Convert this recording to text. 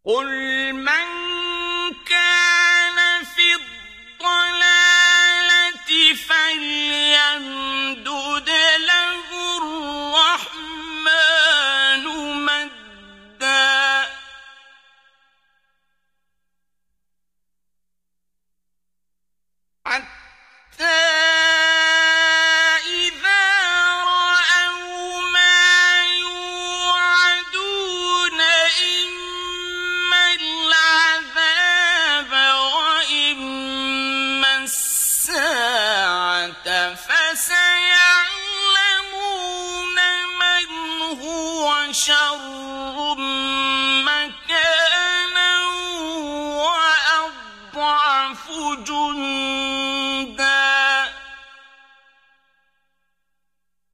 قل من كان في الضلالة فليمدد له الرحمن مدا حتى إذا رأوا ما يوعدون إما العذاب وإما الساعة فسيعلمون من هو شر